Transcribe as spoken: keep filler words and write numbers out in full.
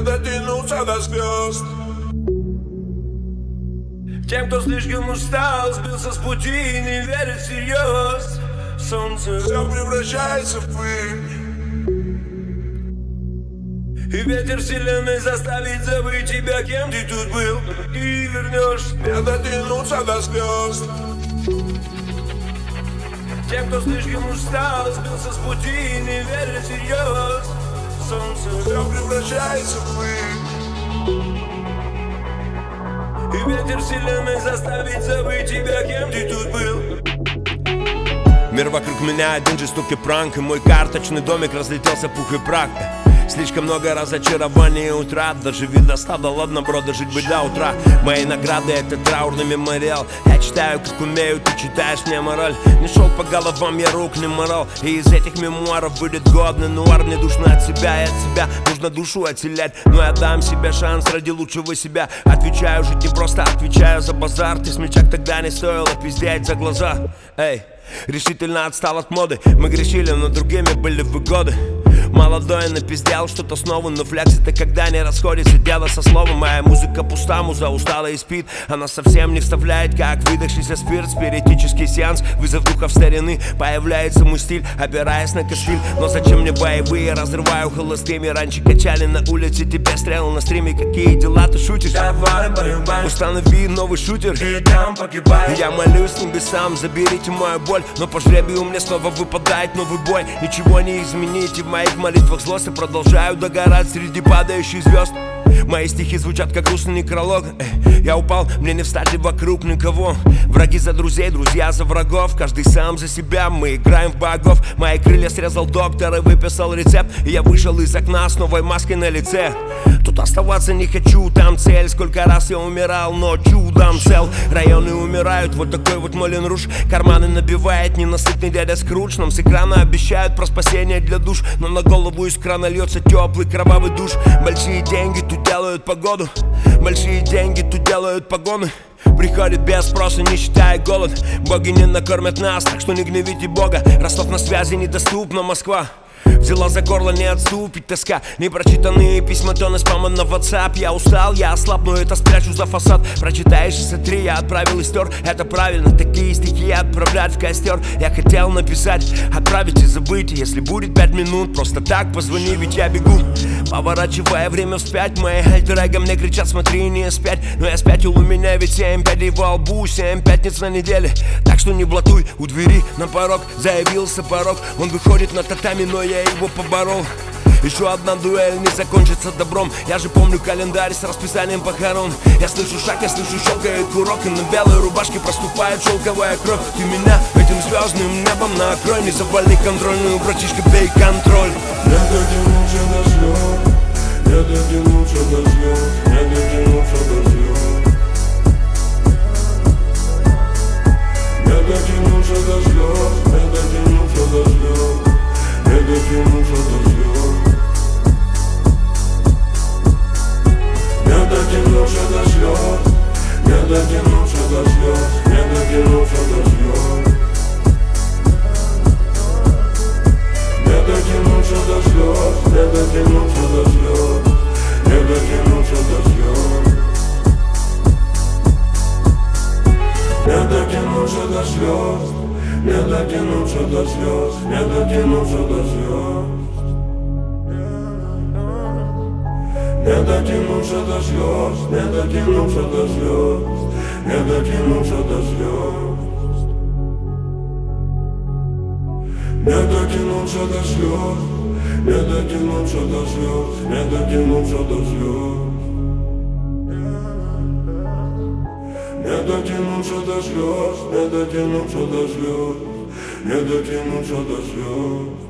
дотянуться до звезд. Тем, кто слишком устал, сбился с пути и не верит всерьез. Солнце все превращается в пыль, и ветер вселенной заставит забыть тебя, кем ты тут был. Ты вернешься, не дотянуться до звезд. Тем, кто слишком устал, сбился с пути и не верит всерьез. Солнце все превращается в пыль, и ветер вселенной заставит забыть тебя, кем ты тут был. Мир вокруг меня один жестокий пранк, и мой карточный домик разлетелся пух и прах. Слишком много разочарований и утрат. Доживи до ста, да ладно, бро, дожить бы до утра. Мои награды — это траурный мемориал. Я читаю, как умею, ты читаешь мне мораль. Не шел по головам, я рук не морал. И из этих мемуаров будет годный нуар. Мне душно от себя и от себя нужно душу отселять. Но я дам себе шанс ради лучшего себя. Отвечаю, жить не просто, отвечаю за базар. Ты смельчак, тогда не стоило пиздеть за глаза. Эй, решительно отстал от моды. Мы грешили, но другими были вы годы. Молодой напиздел что-то снова, но флекс это когда не расходится дело со словом. Моя музыка пуста, муза устала и спит. Она совсем не вставляет, как выдохшийся спирт. Спиритический сеанс, вызов духов старины. Появляется мой стиль, опираясь на костыль. Но зачем мне боевые, разрываю холостыми. Раньше качали на улице, тебе стрелы на стриме. Какие дела ты шутишь? Давай, порубай. Установи новый шутер, и там погибай. Я молюсь небесам, заберите мою боль. Но по жребию мне снова выпадает новый бой. Ничего не измените в моих молитвах злости, продолжаю догорать среди падающих звезд. Мои стихи звучат как грустный некролог. Эй, я упал, мне не встать и вокруг никого. Враги за друзей, друзья за врагов. Каждый сам за себя, мы играем в богов. Мои крылья срезал доктор и выписал рецепт. И я вышел из окна с новой маской на лице. Тут оставаться не хочу, там цель. Сколько раз я умирал, но чудом цел. Районы умирают, вот такой вот Молин Руж. Карманы набивает ненасытный дядя Скрудж. Нам с экрана обещают про спасение для душ, но на голову из крана льется теплый кровавый душ. Большие деньги тут делают погоду, большие деньги тут делают погоны. Приходит без спроса, не считая голод. Боги не накормят нас, так что не гневите Бога. Ростов на связи, недоступна Москва. Взяла за горло, не отступить тоска. Непрочитанные письма, тонны спама на WhatsApp. Я устал, я ослаб, но это спрячу за фасад. Прочитаешь шестьдесят три, я отправил и стер. Это правильно, такие стихи отправлять в костер. Я хотел написать, отправить и забыть. Если будет пять минут, просто так позвони, ведь я бегу. Поворачивая время вспять, мои альтер-эго мне кричат, смотри, не спять. Но я спятил, у меня ведь семь пядей во лбу, семь пятниц на неделе. Так что не блатуй, у двери на порог заявился порог. Он выходит на татами, но я его поборол. Еще одна дуэль не закончится добром. Я же помню календарь с расписанием похорон. Я слышу шаг, я слышу, щелкает курок. И на белой рубашке проступает шелковая кровь. Ты меня этим звездным небом накрой. Не завали контрольную, братишка, бей контроль. Не дотянуться до слез, не дотянуться до слез, не дотянуться до слез. Не дотянуться до слез, не дотянуться до слез, не дотянуться до слез. Не дотянуться до слез, не дотянуться до слез, не дотянуться до слез. Не дотянуться до слез, не дотянуться до слез, не дотянуться до слез. Не дотянуться до слез, не дотянуться до слез, не дотянуться до слез. Не дотянуться до слез, не дотянуться до слез, не дотянуться до слез. Не дотянуться до слез, не дотянуться до слез, не дотянуться до слез. Не дотянуться до слез, не дотянуться до слез, не дотянуться до слез.